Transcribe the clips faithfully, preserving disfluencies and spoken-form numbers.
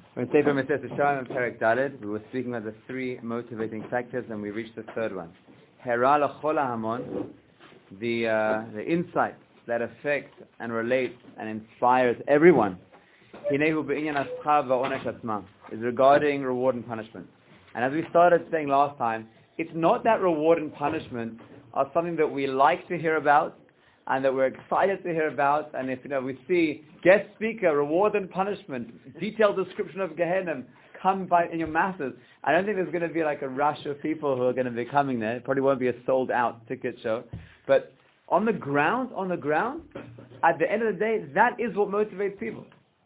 We're in Sefer Meses Yesharim, Perek Daled. We were speaking about the three motivating factors, and we reached the third one. Hera l'chol ha'hamon, the uh, the insight that affects and relates and inspires everyone. Hinehu be'inyan hashchar va'onesh atzma, is regarding reward and punishment. And as we started saying last time, it's not that reward and punishment are something that we like to hear about and that we're excited to hear about. And if you know we see guest speaker, reward and punishment, detailed description of Gehenna come by in your masses, I don't think there's going to be like a rush of people who are going to be coming there. It probably won't be a sold out ticket show. But on the ground, on the ground, at the end of the day, that is what motivates people.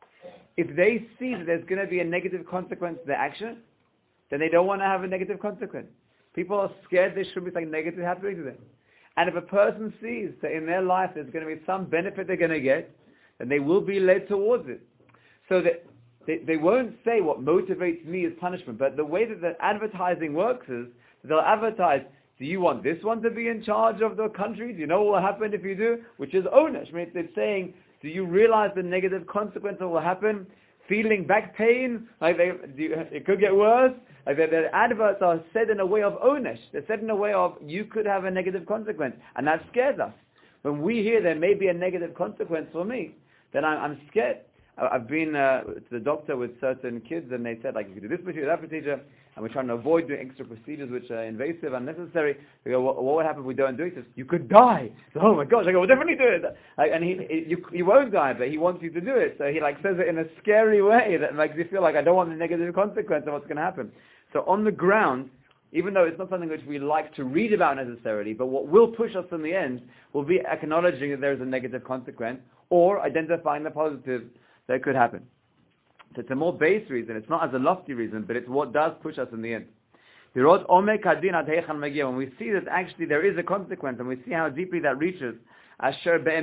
If they see that there's going to be a negative consequence to their action, then they don't want to have a negative consequence. People are scared there should be something negative happening to them. And if a person sees that in their life there's going to be some benefit they're going to get, then they will be led towards it. So that they, they won't say what motivates me is punishment, but the way that the advertising works is they'll advertise, do you want this one to be in charge of the country? Do you know what will happen if you do? Which is onesh. I mean, they're saying, do you realize the negative consequence that will happen? Feeling back pain, like they, do you, it could get worse. Like the, the adverts are said in a way of onesh. They're said in a way of you could have a negative consequence, and that scares us. When we hear there may be a negative consequence for me, then I'm, I'm scared. I, I've been uh, to the doctor with certain kids, and they said like you could do this procedure, that procedure, and we're trying to avoid doing extra procedures which are invasive, unnecessary. They go, what, what would happen if we don't do it? He says, you could die. So, oh my gosh! I go, we'll definitely do it. Like, and he, he you, you won't die, but he wants you to do it. So he like says it in a scary way that makes you feel like I don't want the negative consequence of what's going to happen. So on the ground, even though it's not something which we like to read about necessarily, but what will push us in the end will be acknowledging that there is a negative consequence or identifying the positive that could happen. So it's a more base reason. It's not as a lofty reason, but it's what does push us in the end. When we see that actually there is a consequence and we see how deeply that reaches, and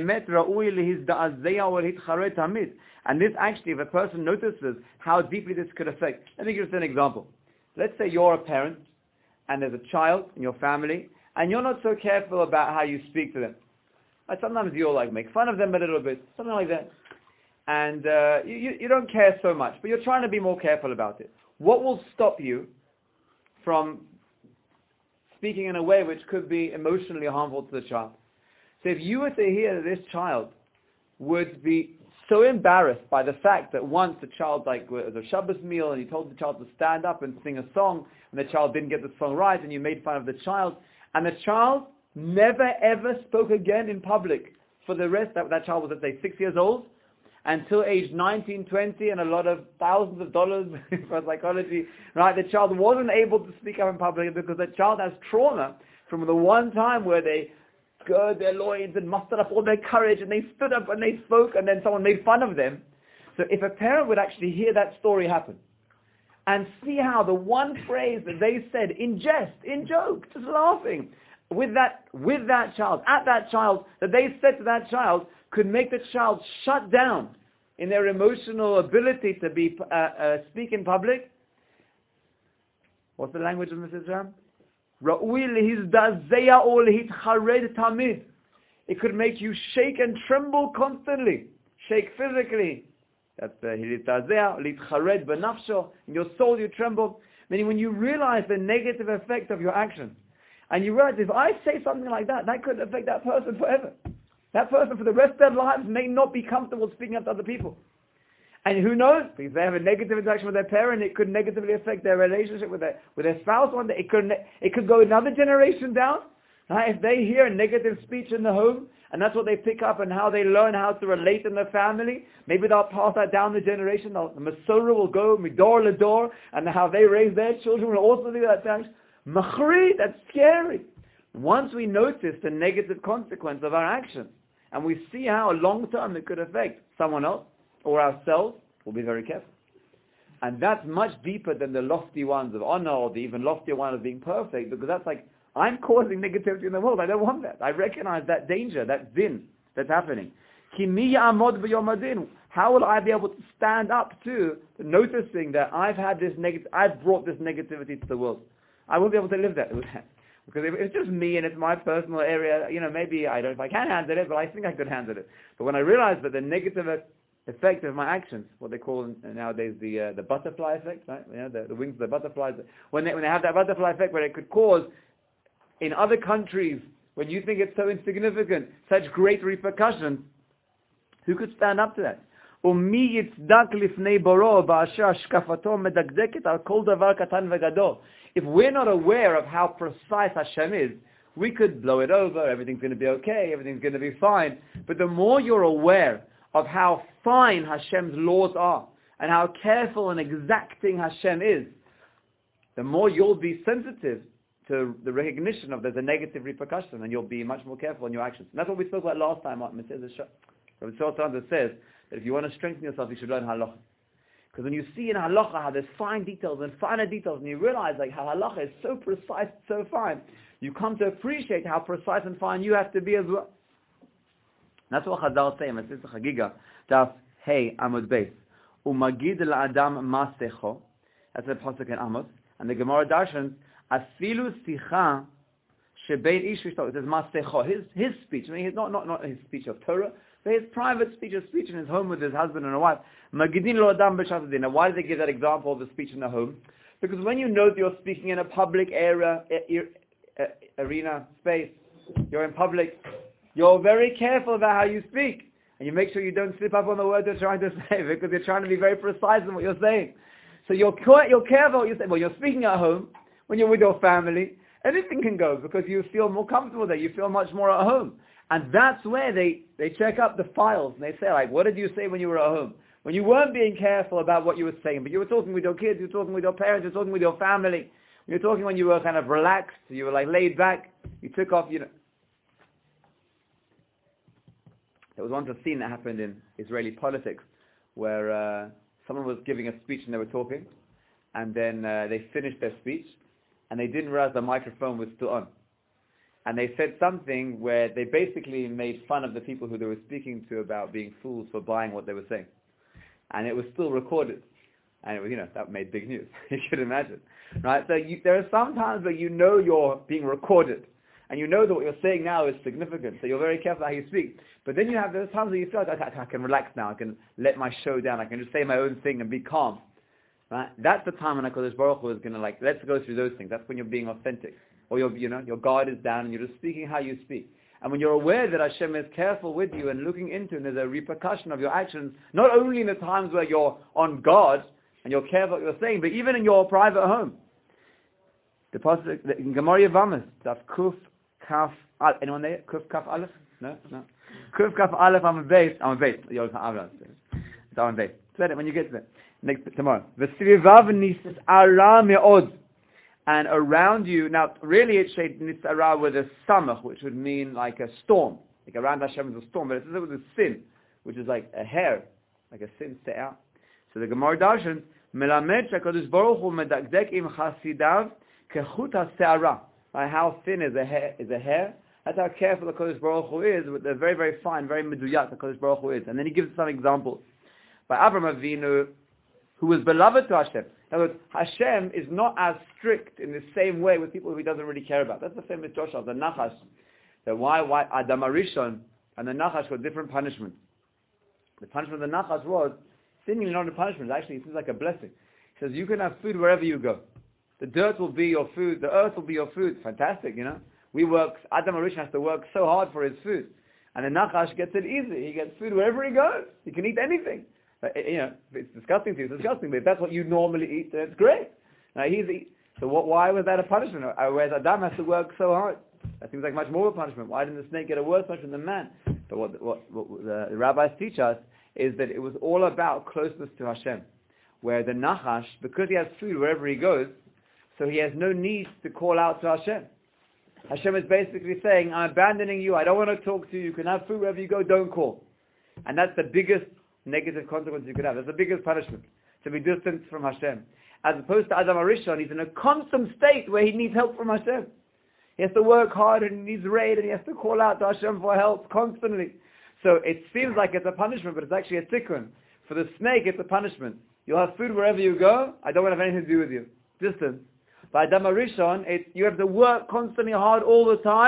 this actually, if a person notices how deeply this could affect, let me give you an example. Let's say you're a parent, and there's a child in your family, and you're not so careful about how you speak to them. Like sometimes you'll like make fun of them a little bit, something like that. And uh, you, you, you don't care so much, but you're trying to be more careful about it. What will stop you from speaking in a way which could be emotionally harmful to the child? So if you were to hear that this child would be so embarrassed by the fact that once the child like was a Shabbos meal and you told the child to stand up and sing a song and the child didn't get the song right and you made fun of the child and the child never ever spoke again in public for the rest, that, that child was, let's say, six years old until age nineteen, twenty and a lot of thousands of dollars for psychology, right? The child wasn't able to speak up in public because the child has trauma from the one time where they girded their loins and mustered up all their courage and they stood up and they spoke and then someone made fun of them. So if a parent would actually hear that story happen and see how the one phrase that they said in jest, in joke, just laughing, with that, with that child, at that child, that they said to that child, could make the child shut down in their emotional ability to be uh, uh, speak in public. What's the language of Missus Ram? It could make you shake and tremble constantly. Shake physically. That's in your soul you tremble. Meaning when you realize the negative effect of your action, and you realize if I say something like that, that could affect that person forever. That person for the rest of their lives may not be comfortable speaking up to other people. And who knows? If they have a negative interaction with their parent, it could negatively affect their relationship with their with their spouse one day. It could it could go another generation down. Right? If they hear a negative speech in the home, and that's what they pick up and how they learn how to relate in their family, maybe they'll pass that down the generation. The Masorah will go midor ledor, and how they raise their children will also do that. Machri, that's scary. Once we notice the negative consequence of our actions, and we see how long term it could affect someone else or ourselves, we'll be very careful. And that's much deeper than the lofty ones of honor or the even loftier one of being perfect, because that's like, I'm causing negativity in the world. I don't want that. I recognize that danger, that din that's happening. How will I be able to stand up to noticing that I've had this negative, I've brought this negativity to the world? I won't be able to live that with that. Because if it's just me and it's my personal area, you know, maybe I don't know if I can handle it, but I think I could handle it. But when I realize that the negative effect of my actions, what they call nowadays the uh, the butterfly effect, right? You know, the, the wings of the butterflies. When they, when they have that butterfly effect where it could cause, in other countries, when you think it's so insignificant, such great repercussions, who could stand up to that? If we're not aware of how precise Hashem is, we could blow it over, everything's going to be okay, everything's going to be fine. But the more you're aware of how fine Hashem's laws are, and how careful and exacting Hashem is, the more you'll be sensitive to the recognition of there's a negative repercussion, and you'll be much more careful in your actions. And that's what we spoke about last time. Rabbi Tzvi says that if you want to strengthen yourself, you should learn halacha. Because when you see in halacha how there's fine details and finer details, and you realize like how halacha is so precise, so fine, you come to appreciate how precise and fine you have to be as well. That's what Chazal say in Masechet Chagiga, Daf Hey Amud Beis. Umagid la'adam masecho. That's a pasuk in Amos, and the Gemara Darshans Afilu sicha shebein ish v'ishto. It says masecho, his his speech. I mean, his, not not not his speech of Torah, but his private speech, his speech in his home with his husband and a wife. Magidin lo adam b'shat hadin. Now, why do they give that example of the speech in the home? Because when you know that you're speaking in a public area, arena, space, you're in public, you're very careful about how you speak. And you make sure you don't slip up on the word you're trying to say, because you're trying to be very precise in what you're saying. So you're, you're careful what you say. Well, you're speaking at home, when you're with your family, anything can go, because you feel more comfortable there. You feel much more at home. And that's where they, they check up the files, and they say, like, what did you say when you were at home? When you weren't being careful about what you were saying, but you were talking with your kids, you were talking with your parents, you were talking with your family, you were talking when you were kind of relaxed, you were like laid back, you took off, you know. There was once a scene that happened in Israeli politics where uh, someone was giving a speech and they were talking, and then uh, they finished their speech, and they didn't realize the microphone was still on. And they said something where they basically made fun of the people who they were speaking to about being fools for buying what they were saying. And it was still recorded. And it was, you know, that made big news. You should imagine. Right? So you, there are some times where you know you're being recorded. And you know that what you're saying now is significant. So you're very careful how you speak. But then you have those times where you feel like, okay, I can relax now. I can let my show down. I can just say my own thing and be calm. Right? That's the time when HaKadosh Baruch Hu is going to like, let's go through those things. That's when you're being authentic. Or you're, you know, your guard is down and you're just speaking how you speak. And when you're aware that Hashem is careful with you and looking into and there's a repercussion of your actions, not only in the times where you're on guard and you're careful what you're saying, but even in your private home. The pasuk in Gemara Yevamos, Daf Kuf Kaf Al. Anyone there? Kuf Kaf Aleph? No, no. Kuf Kaf Aleph. I'm a base. I'm a base. You're It's on base. Say it when you get to it. Next tomorrow. V'svivav nisas ara me'od. And around you, now really it's shade nitzara with a samach, which would mean like a storm. Like around Hashem is a storm, but it's with a sin, which is like a hair, like a sin se'ah. So the Gemara Darshan, melamed shakadosh baruch hu medakdek im chasidav kechut ha'se'ara. How thin is a hair? Is a hair? That's how careful the Kodesh Baruch Hu is, with the very, very fine, very meduyat the Kodesh Baruch Hu is. And then he gives some examples. By Avraham Avinu, who was beloved to Hashem. In other words, Hashem is not as strict in the same way with people who he doesn't really care about. That's the famous Joshua, the Nachash. The why, why Adam Arishon and the Nachash were different punishments. The punishment of the Nachash was seemingly not a punishment. Actually, it seems like a blessing. He says, you can have food wherever you go. The dirt will be your food. The earth will be your food. Fantastic, you know. We work, Adam Arishon has to work so hard for his food. And the Nachash gets it easy. He gets food wherever he goes. He can eat anything. But, you know, it's disgusting to you, it's disgusting, but if that's what you normally eat, then it's great. Now, he's eat. So what, why was that a punishment? Whereas Adam has to work so hard. That seems like much more of a punishment. Why didn't the snake get a worse punishment than man? But what, what, what the, the rabbis teach us is that it was all about closeness to Hashem. Where the Nachash, because he has food wherever he goes, so he has no need to call out to Hashem. Hashem is basically saying, I'm abandoning you, I don't want to talk to you, you can have food wherever you go, don't call. And that's the biggest negative consequence you could have. That's the biggest punishment, to be distant from Hashem. As opposed to Adam Arishon, he's in a constant state where he needs help from Hashem. He has to work hard and he needs raid and he has to call out to Hashem for help constantly. So it seems like it's a punishment, but it's actually a tikkun. For the snake, it's a punishment. You'll have food wherever you go, I don't want to have anything to do with you. Distance. By Adam Arishon, it, you have to work constantly hard all the time,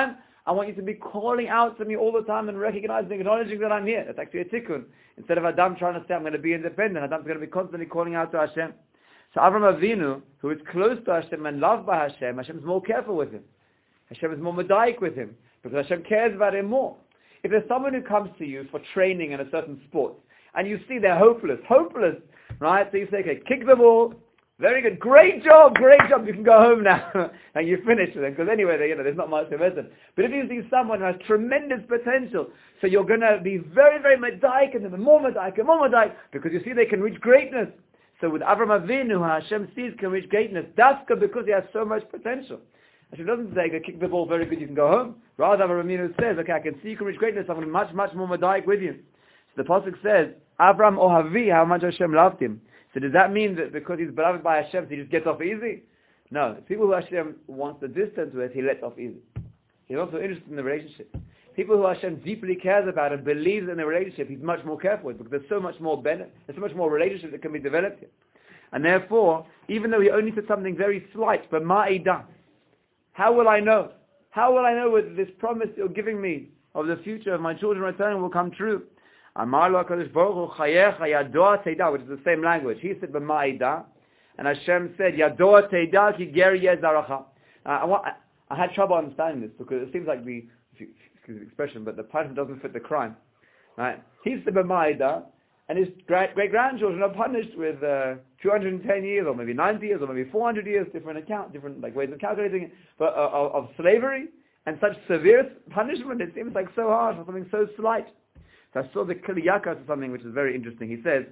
I want you to be calling out to me all the time and recognizing, acknowledging that I'm here. That's actually a tikkun. Instead of Adam trying to say, I'm going to be independent, Adam's going to be constantly calling out to Hashem. So Avram Avinu, who is close to Hashem and loved by Hashem, Hashem is more careful with him. Hashem is more medaik with him, because Hashem cares about him more. If there's someone who comes to you for training in a certain sport, and you see they're hopeless, hopeless, right? So you say, okay, kick the ball, very good, great job, great job, you can go home now, and you finish with them, because anyway, they, you know, there's not much to listen. But if you see someone who has tremendous potential, so you're going to be very, very medaik, and then more medaik, and more medaik, because you see they can reach greatness. So with Avram Avinu, who Hashem sees can reach greatness, that's because he has so much potential. Hashem doesn't say, kick the ball, very good, you can go home. Rather, Avram Avinu says, okay, I can see you can reach greatness, I'm going to be much, much more medaik with you. So the Pasuk says, Avram Ohavi, how much Hashem loved him. So does that mean that because he's beloved by Hashem, he just gets off easy? No. People who Hashem wants the distance with, he lets off easy. He's also interested in the relationship. People who Hashem deeply cares about and believes in the relationship, he's much more careful with, because there's so much more benefit, there's so much more relationship that can be developed here. And therefore, even though he only said something very slight, but ma'ida, how will I know? How will I know whether this promise you're giving me of the future of my children returning will come true? Amar lo HaKadosh Baruch Hu chayecha yadoa teida, which is the same language. He said b'ma'ida, and Hashem said yadoa teida ki ger yezaracha. I, I, I had trouble understanding this, because it seems like the, excuse the expression, but the punishment doesn't fit the crime. Right? He said b'ma'ida, and his great grandchildren are punished with uh, two hundred ten years, or maybe ninety years, or maybe four hundred years, different account, different like ways of calculating it, but uh, of, of slavery, and such severe punishment. It seems like so harsh for something so slight. So I saw the Kiliyaka to something which is very interesting. He says,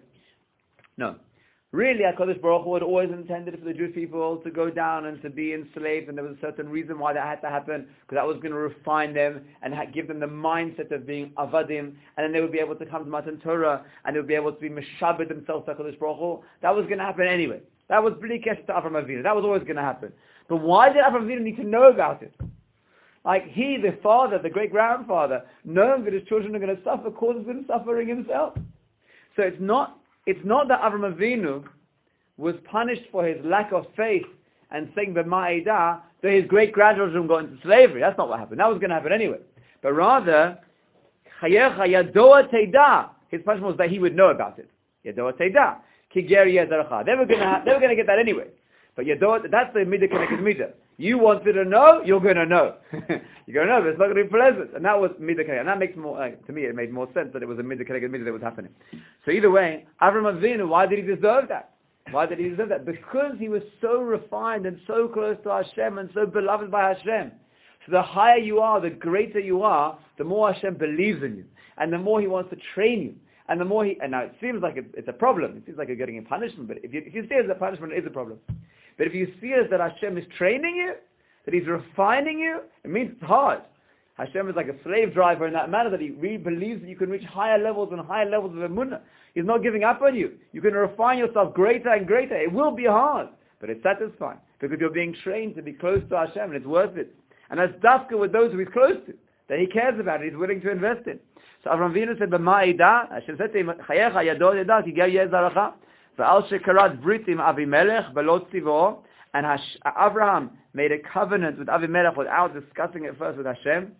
no, really HaKadosh Baruch Hu had always intended for the Jewish people to go down and to be enslaved, and there was a certain reason why that had to happen, because that was going to refine them and ha- give them the mindset of being avadim, and then they would be able to come to Matan Torah, and they would be able to be meshabed themselves to HaKadosh Baruch Hu. That was going to happen anyway. That was bli kesh to Avram Avinu. That was always going to happen. But why did Avram Avinu need to know about it? Like he, the father, the great-grandfather, knowing that his children are going to suffer, causes him suffering himself. So it's not, it's not that Avram Avinu was punished for his lack of faith and saying b'ma'ida that his great-grandchildren got into slavery. That's not what happened. That was going to happen anyway. But rather, chayecha yadoa teida, his punishment was that he would know about it. Yadoa teida. Ki ger yezaracha. They were going to ha- they were going to get that anyway. But yadoa, that's the midah connected midah. You wanted to know, you're going to know. You're going to know, but it's not going to be pleasant. And that was midah connected. And that makes more, like, to me, it made more sense that it was a midah connected midah that was happening. So either way, Avram Avinu, why did he deserve that? Why did he deserve that? Because he was so refined and so close to Hashem and so beloved by Hashem. So the higher you are, the greater you are, the more Hashem believes in you. And the more he wants to train you. And the more he, and now it seems like it's a problem. It seems like you're getting a punishment. But if you, if you see it as a punishment, it is a problem. But if you see it as that Hashem is training you, that he's refining you, it means it's hard. Hashem is like a slave driver in that manner, that he really believes that you can reach higher levels and higher levels of emunah. He's not giving up on you. You can refine yourself greater and greater. It will be hard, but it's satisfying, because you're being trained to be close to Hashem, and it's worth it. And that's dafka with those who he's close to, that he cares about, he's willing to invest in. So Avram Avinu said, "B'ma'ida," Hashem said to him, "Chayecha yadod yedah ki ger yezaracha." V'al shekarat britim Avimelech b'lo tzivo, and Hash- Abraham made a covenant with Avimelech without discussing it first with Hashem.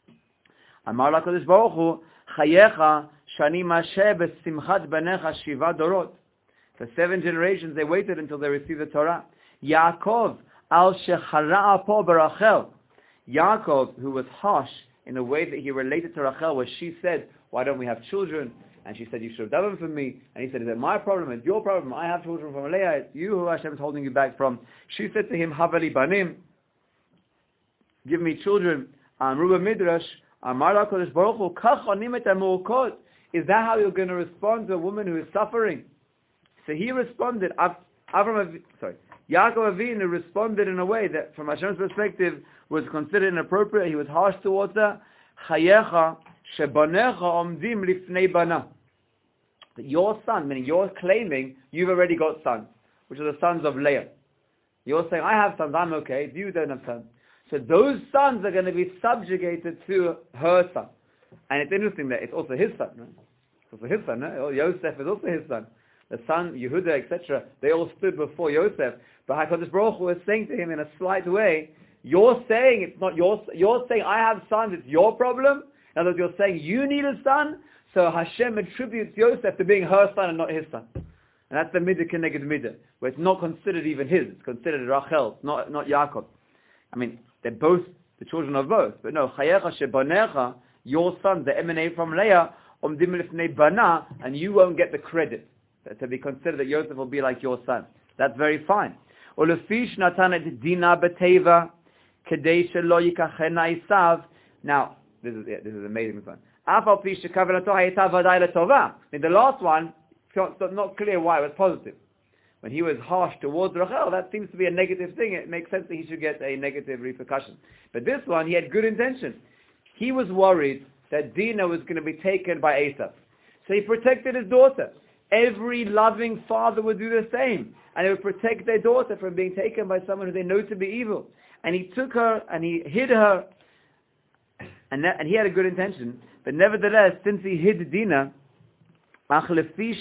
Amar LaKadosh Baruch Hu, Chayecha shani mashe b'simchat banecha shiva dorot. For seven generations they waited until they received the Torah. Yaakov al shechara po barachel. Yaakov, who was harsh in the way that he related to Rachel, where she said, "Why don't we have children?" And she said, "You should have done them for me." And he said, "Is it my problem? It's your problem. I have children from Leah. It's you who Hashem is holding you back from." She said to him, "Havali banim, give me children." Amru Midrash, Amar LaKadosh Baruch Hu, Kach onim et hamurkot. Is that how you're going to respond to a woman who is suffering? So he responded, Av- Avram, sorry, Yaakov Avinu responded in a way that, from Hashem's perspective, was considered inappropriate. He was harsh towards her. Chayecha shebanecha omdim lifnei bana. Your son, meaning you're claiming you've already got sons, which are the sons of Leah. You're saying, I have sons, I'm okay, you don't have sons. So those sons are going to be subjugated to her son. And it's interesting that it's also his son, right? It's also his son, no? Yosef is also his son. The son, Yehuda, et cetera, they all stood before Yosef. But HaKadosh Baruch Hu was saying to him in a slight way, You're saying it's not your, you're saying I have sons, it's your problem. In other words, you're saying you need a son, so Hashem attributes Yosef to being her son and not his son. And that's the midah keneged midah, where it's not considered even his, it's considered Rachel, not, not Yaakov. I mean, they're both the children of both, but no, Chayecha shebanecha, your sons, they emanate from Leah, omdim lifnei bana, and you won't get the credit to be considered that Yosef will be like your son. That's very fine. Olefish natanet dina beteva, kedei shelo yikachena Isav. Now, this is it, this is amazing fun. Afal pi shekavanato hayeta vaday letova. In the last one, it's not clear why it was positive. When he was harsh towards Rachel, that seems to be a negative thing. It makes sense that he should get a negative repercussion. But this one, he had good intention. He was worried that Dinah was going to be taken by Esav. So he protected his daughter. Every loving father would do the same. And they would protect their daughter from being taken by someone who they know to be evil. And he took her and he hid her. And, that, and he had a good intention. But nevertheless, since he hid Dinah, but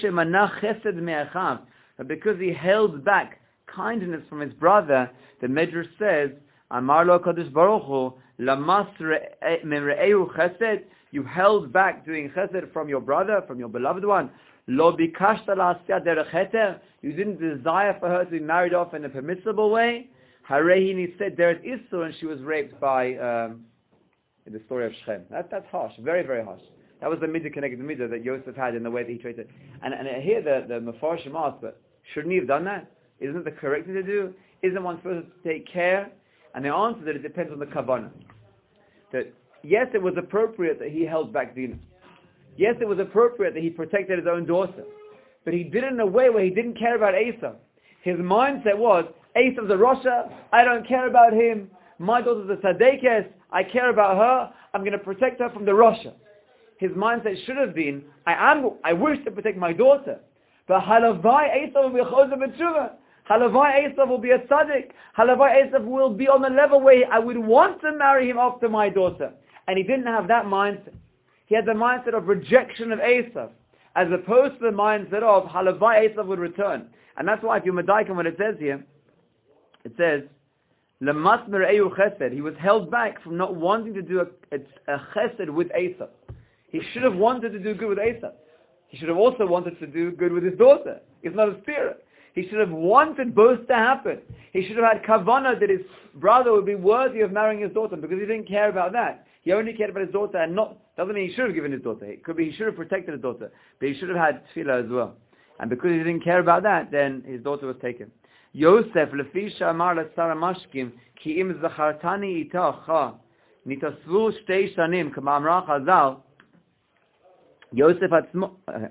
because he held back kindness from his brother, the Medrash says, Amar lo Kadosh Baruch Hu, lamas mere'ehu chesed, you held back doing chesed from your brother, from your beloved one. Lo bikashta la'asiyat derech heter, you didn't desire for her to be married off in a permissible way. Harehi said deret isur, and she was raped by, um, in the story of Shechem. That, that's harsh, very, very harsh. That was the midah connected midah that Yosef had in the way that he treated. And, and here the, the Mefarshim asked, but shouldn't he have done that? Isn't it the correct thing to do? Isn't one supposed to take care? And the answer that it depends on the kavanah. That yes, it was appropriate that he held back Dinah. Yes, it was appropriate that he protected his own daughter. But he did it in a way where he didn't care about Esav. His mindset was, Esav's a Rasha, I don't care about him. My daughter's a Tzadekes, I care about her, I'm going to protect her from the Rasha. His mindset should have been, I am, I wish to protect my daughter. But Halavai Esav will be a Chozeh B'tshuva. Halavai Esav will be a tzaddik. Halavai Esav will be on the level where I would want to marry him after my daughter. And he didn't have that mindset. He had the mindset of rejection of Esav, as opposed to the mindset of Halavai Esav would return. And that's why if you medaiken what it says here, it says, Lamas mer'ehu chesed. He was held back from not wanting to do a, a, a chesed with Esav. He should have wanted to do good with Esav. He should have also wanted to do good with his daughter. It's not a spirit. He should have wanted both to happen. He should have had kavanah that his brother would be worthy of marrying his daughter, because he didn't care about that. He only cared about his daughter, and not, doesn't mean he should have given his daughter. It could be he should have protected his daughter, but he should have had tefillah as well. And because he didn't care about that, then his daughter was taken. Yosef, lefi shamar l'tzara mashkim, ki im zachartani itacha, nitasvu shtei shanim, kama amra Chazal, Yosef had small,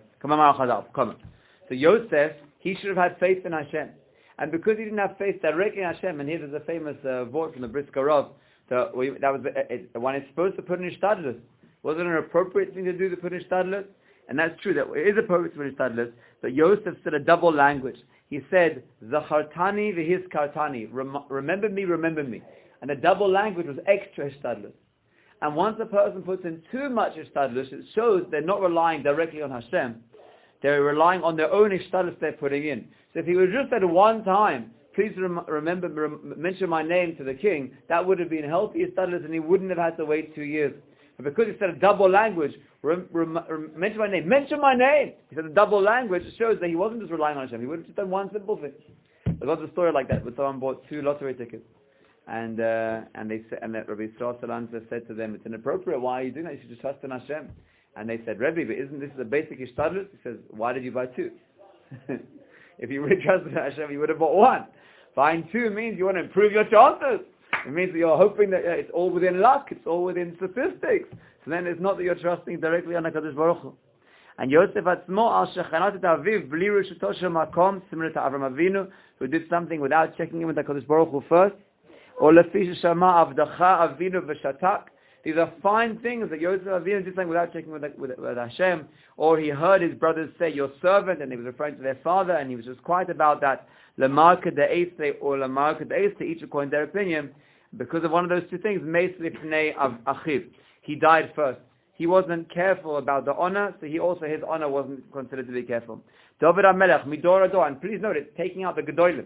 so Yosef, he should have had faith in Hashem. And because he didn't have faith directly in Hashem, and here's a famous uh, vote from the Brisker Rav, so we, that was uh, it, one is supposed to put in Ishtadlus. Was it an appropriate thing to do to put in Ishtadlus? And that's true, that it is appropriate to put in Ishtadlus, but Yosef said a double language. He said, Zachartani v'hizkartani, Rem- remember me, remember me. And the double language was extra Ishtadlus. And once a person puts in too much Ishtadlus, it shows they're not relying directly on Hashem. They're relying on their own Ishtadlus they're putting in. So if he was just at one time, please rem- remember, rem- mention my name to the king, that would have been healthy Ishtadlus, and he wouldn't have had to wait two years. But because he said a double language, rem- rem- rem- mention my name, mention my name! He said a double language, it shows that he wasn't just relying on Hashem, he would have just done one simple thing. There was a story like that, where someone bought two lottery tickets. And uh, and they said, and that Rabbi Yisrael Salanter said to them, it's inappropriate, why are you doing that? You should just trust in Hashem. And they said, Rebbe, but isn't this the basic Ishtadlus? He says, why did you buy two? If you really trusted in Hashem, you would have bought one. Buying two means you want to improve your chances. It means that you're hoping that uh, it's all within luck, it's all within statistics. So then it's not that you're trusting directly on HaKadosh Baruch Hu. And Yosef Atzmo al shechanat et aviv bli rishuto shel makom, similar to Avram Avinu, who did something without checking in with HaKadosh Baruch Hu first. Or lefi sheshama avdacha avinu v'shatak. These are fine things that Yosef Avinu did something without checking with, with, with Hashem. Or he heard his brothers say, your servant, and he was referring to their father, and he was just quiet about that. Lamarka de'esle or lamarka de'esle, each according to their opinion. Because of one of those two things, meis lifnei achiv. He died first. He wasn't careful about the honor, so he also, his honor wasn't considered to be careful. David HaMelech, midor ador, and please note it's taking out the gedolim.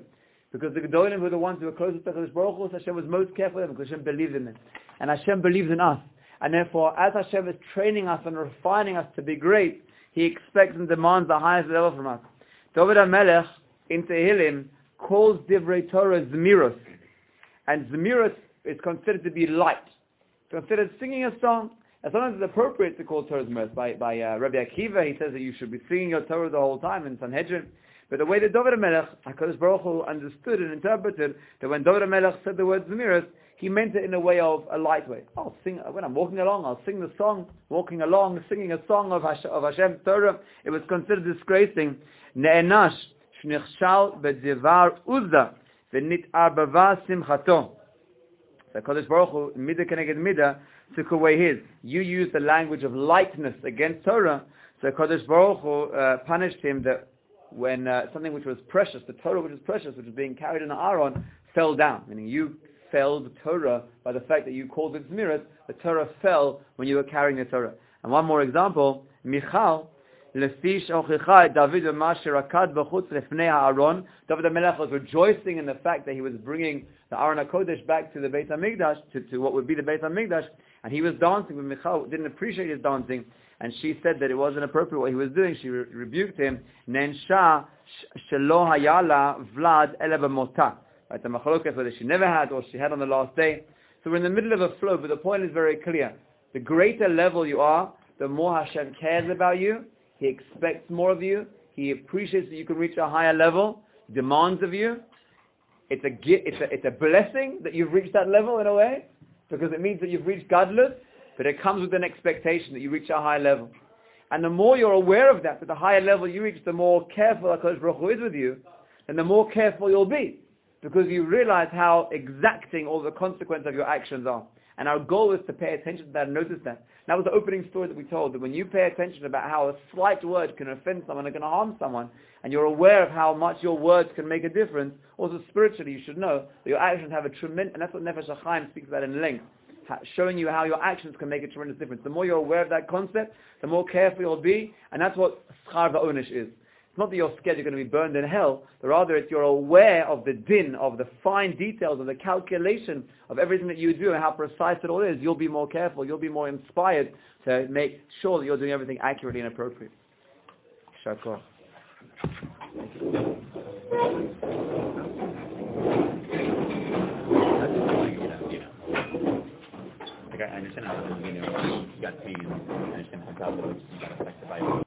Because the Gedolim were the ones who were closest to HaKadosh Baruch Hu, so Hashem was most careful with them, because Hashem believed in them. And Hashem believes in us. And therefore, as Hashem is training us and refining us to be great, He expects and demands the highest level from us. David HaMelech, in Tehillim, calls Divrei Torah Zemiros. And Zemiros is considered to be light. It's considered singing a song. And sometimes it's appropriate to call Torah Zemiros. By, by uh, Rabbi Akiva, he says that you should be singing your Torah the whole time in Sanhedrin. But the way that David HaMelech, HaKadosh Baruch Hu, understood and interpreted that when David HaMelech said the word Zemiros, he meant it in a way of a light way. I'll sing, when I'm walking along, I'll sing the song, walking along, singing a song of, Hash, of Hashem's Torah. It was considered disgracing. Ne'enash, shnichshal b'divar uzda, v'nit'ar bava simchato. So HaKadosh Baruch Hu, midah keneged midah, took away his. You used the language of lightness against Torah, so HaKadosh Baruch Hu uh, punished him that when uh, something which was precious, the Torah which was precious, which was being carried in Aaron, fell down. Meaning you fell the Torah by the fact that you called it Zmirat. The Torah fell when you were carrying the Torah. And one more example, Michal, Lefish Ochichai David Mashirakad B'chutz Lefnei Aaron. David HaMelech was rejoicing in the fact that he was bringing the Aron HaKodesh back to the Beit HaMikdash, to, to what would be the Beit HaMikdash, and he was dancing, but Michal didn't appreciate his dancing, and she said that it wasn't appropriate what he was doing. She re- rebuked him. Nensha shelo hayala vlad ele b'mota. Right, the machlokas whether she never had or she had on the last day. So we're in the middle of a flow, but the point is very clear. The greater level you are, the more Hashem cares about you. He expects more of you. He appreciates that you can reach a higher level. He demands of you. It's a, it's a, it's a blessing that you've reached that level in a way, because it means that you've reached Gadlut, but it comes with an expectation that you reach a high level. And the more you're aware of that, that the higher level you reach, the more careful HaKadosh Baruch Hu is with you, and the more careful you'll be, because you realize how exacting all the consequences of your actions are. And our goal is to pay attention to that and notice that. That was the opening story that we told, that when you pay attention about how a slight word can offend someone and can harm someone, and you're aware of how much your words can make a difference, also spiritually you should know that your actions have a tremendous, and that's what Nefesh HaChaim speaks about in length, showing you how your actions can make a tremendous difference. The more you're aware of that concept, the more careful you'll be, and that's what Schar Va'onish is. It's not that you're scared you're going to be burned in hell, but rather it's you're aware of the din, of the fine details, of the calculation of everything that you do and how precise it all is. You'll be more careful, you'll be more inspired to make sure that you're doing everything accurately and appropriately. Shakor. I understand how you know, you got pain, I understand how